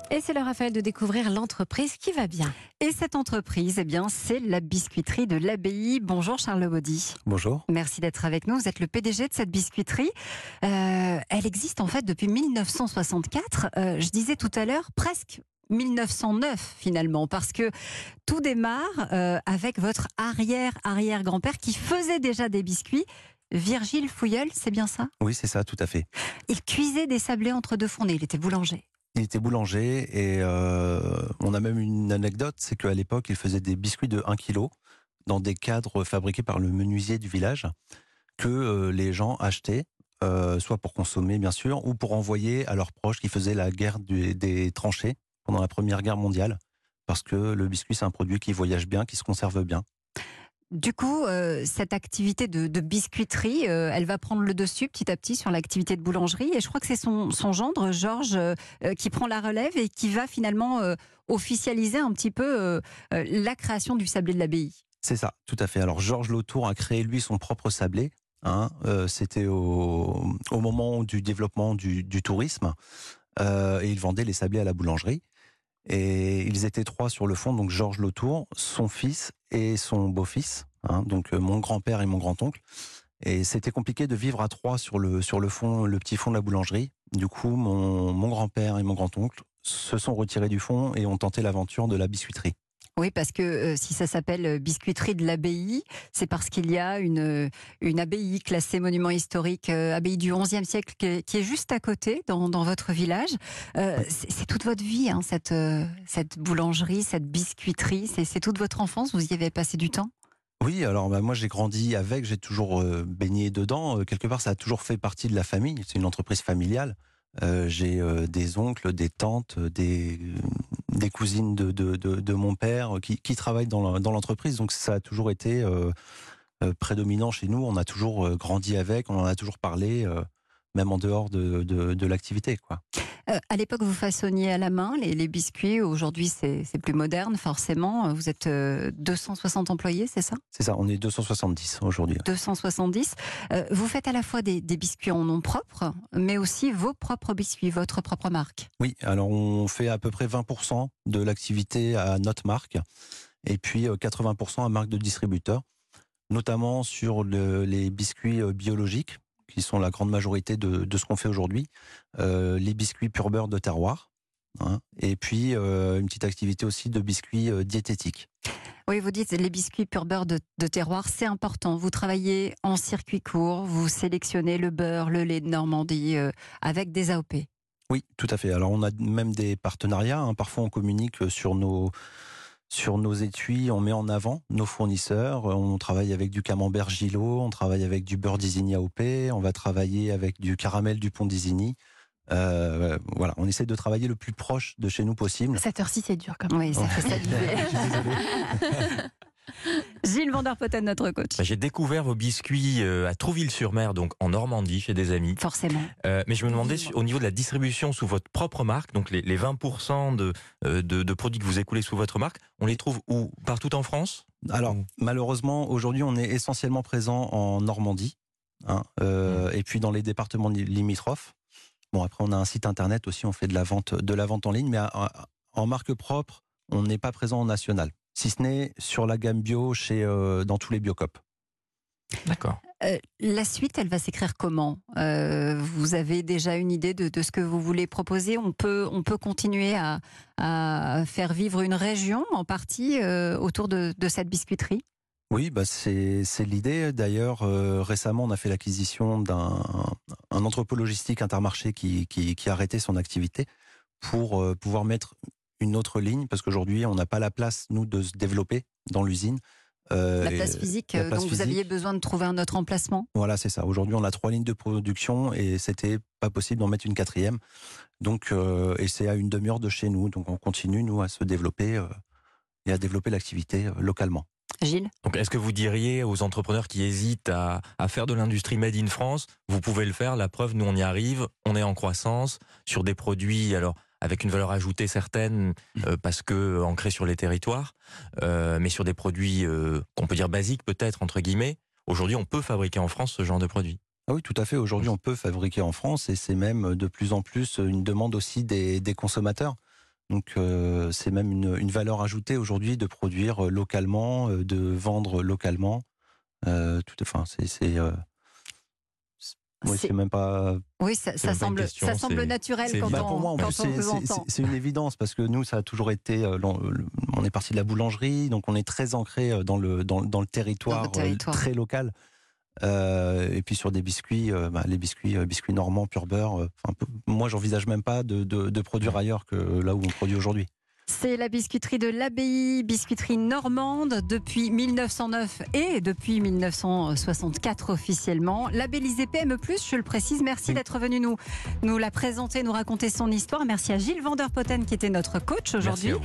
Et c'est le Raphaël de découvrir l'entreprise qui va bien. Et cette entreprise, c'est la biscuiterie de l'Abbaye. Bonjour Charles Baudy. Bonjour. Merci d'être avec nous. Vous êtes le PDG de cette biscuiterie. Elle existe en fait depuis 1964. Je disais tout à l'heure, presque 1909 finalement, parce que tout démarre avec votre arrière-arrière-grand-père qui faisait déjà des biscuits. Virgile Fouilleul, c'est bien ça? Oui, c'est ça, tout à fait. Il cuisait des sablés entre deux fournées, il était boulanger. Il était boulanger et on a même une anecdote, c'est qu'à l'époque, il faisait des biscuits de 1 kg dans des cadres fabriqués par le menuisier du village que les gens achetaient, soit pour consommer bien sûr, ou pour envoyer à leurs proches qui faisaient la guerre des tranchées pendant la Première Guerre mondiale, parce que le biscuit, c'est un produit qui voyage bien, qui se conserve bien. Du coup, cette activité de biscuiterie, elle va prendre le dessus petit à petit sur l'activité de boulangerie. Et je crois que c'est son gendre, Georges, qui prend la relève et qui va finalement officialiser un petit peu la création du sablé de l'Abbaye. C'est ça, tout à fait. Alors Georges Lautour a créé lui son propre sablé. C'était au moment du développement du tourisme. Et il vendait les sablés à la boulangerie. Et ils étaient 3 sur le fond, donc Georges Lautour, son fils et son beau-fils, donc mon grand-père et mon grand-oncle. Et c'était compliqué de vivre à 3 sur le fond, le petit fond de la boulangerie. Du coup, mon grand-père et mon grand-oncle se sont retirés du fond et ont tenté l'aventure de la biscuiterie. Oui, parce que si ça s'appelle biscuiterie de l'Abbaye, c'est parce qu'il y a une abbaye classée monument historique, abbaye du XIe siècle, qui est juste à côté, dans votre village. C'est toute votre vie, cette boulangerie, cette biscuiterie, c'est toute votre enfance, vous y avez passé du temps? Oui, alors moi j'ai grandi avec, j'ai toujours baigné dedans. Quelque part, ça a toujours fait partie de la famille. C'est une entreprise familiale. J'ai des oncles, des tantes, des cousines de mon père qui travaillent dans l'entreprise. Donc ça a toujours été prédominant chez nous. On a toujours grandi avec, on en a toujours parlé, même en dehors de l'activité, quoi. À l'époque, vous façonniez à la main les biscuits. Aujourd'hui, c'est plus moderne, forcément. Vous êtes 260 employés, c'est ça? C'est ça, on est 270 aujourd'hui. 270. Vous faites à la fois des biscuits en nom propre, mais aussi vos propres biscuits, votre propre marque. Oui, alors on fait à peu près 20% de l'activité à notre marque, et puis 80% à marque de distributeur, notamment sur les biscuits biologiques, qui sont la grande majorité de ce qu'on fait aujourd'hui, les biscuits pur beurre de terroir, et puis une petite activité aussi de biscuits diététiques. Oui, vous dites les biscuits pur beurre de terroir, c'est important. Vous travaillez en circuit court, vous sélectionnez le beurre, le lait de Normandie avec des AOP. Oui, tout à fait. Alors on a même des partenariats, parfois on communique sur nos étuis, on met en avant nos fournisseurs. On travaille avec du camembert Gillot, on travaille avec du beurre d'Isigny AOP, on va travailler avec du caramel du Pont d'Isigny. Voilà, on essaie de travailler le plus proche de chez nous possible. Cette heure-ci, c'est dur quand même. Oui, ça fait saliver. Je suis désolé. Gilles Van der Potten, notre coach. J'ai découvert vos biscuits à Trouville-sur-Mer, donc en Normandie, chez des amis. Forcément. Mais je me demandais, au niveau de la distribution sous votre propre marque, donc les 20% de produits que vous écoulez sous votre marque, on les trouve où? Partout en France? Alors, malheureusement, aujourd'hui, on est essentiellement présent en Normandie, et puis dans les départements limitrophes. Bon, après, on a un site internet aussi, on fait de la vente en ligne, mais en marque propre, on n'est pas présent en national. Si ce n'est sur la gamme bio dans tous les Biocoop. D'accord. La suite, elle va s'écrire comment? Vous avez déjà une idée de ce que vous voulez proposer? On peut continuer à faire vivre une région en partie autour de cette biscuiterie? Oui, c'est l'idée. D'ailleurs, récemment, on a fait l'acquisition d'un entrepôt logistique Intermarché qui a arrêté son activité pour pouvoir mettre une autre ligne, parce qu'aujourd'hui, on n'a pas la place, nous, de se développer dans l'usine. La place physique, donc vous aviez besoin de trouver un autre emplacement? Voilà, c'est ça. Aujourd'hui, on a 3 lignes de production et c'était pas possible d'en mettre une 4e. Donc, et c'est à une demi-heure de chez nous. Donc, on continue, nous, à se développer et à développer l'activité localement. Gilles? Donc, est-ce que vous diriez aux entrepreneurs qui hésitent à faire de l'industrie made in France, vous pouvez le faire, la preuve, nous on y arrive, on est en croissance sur des produits, alors avec une valeur ajoutée certaine, parce que ancrés sur les territoires, mais sur des produits qu'on peut dire basiques peut-être, entre guillemets. Aujourd'hui, on peut fabriquer en France ce genre de produits. Ah oui, tout à fait. Aujourd'hui, on peut fabriquer en France et c'est même de plus en plus une demande aussi des consommateurs. Donc c'est même une valeur ajoutée aujourd'hui de produire localement, de vendre localement. Oui, c'est même pas. Oui, ça semble naturel quand pour on vous entend. C'est une évidence parce que nous, ça a toujours été. On est parti de la boulangerie, donc on est très ancré dans le territoire, très local. Et puis sur des biscuits, les biscuits normands pur beurre. Moi, j'envisage même pas de produire ailleurs que là où on produit aujourd'hui. C'est la biscuiterie de l'Abbaye, biscuiterie normande depuis 1909 et depuis 1964 officiellement. Labellisée PME+, je le précise. Merci d'être venu nous la présenter, nous raconter son histoire. Merci à Gilles Vanderpoten qui était notre coach aujourd'hui.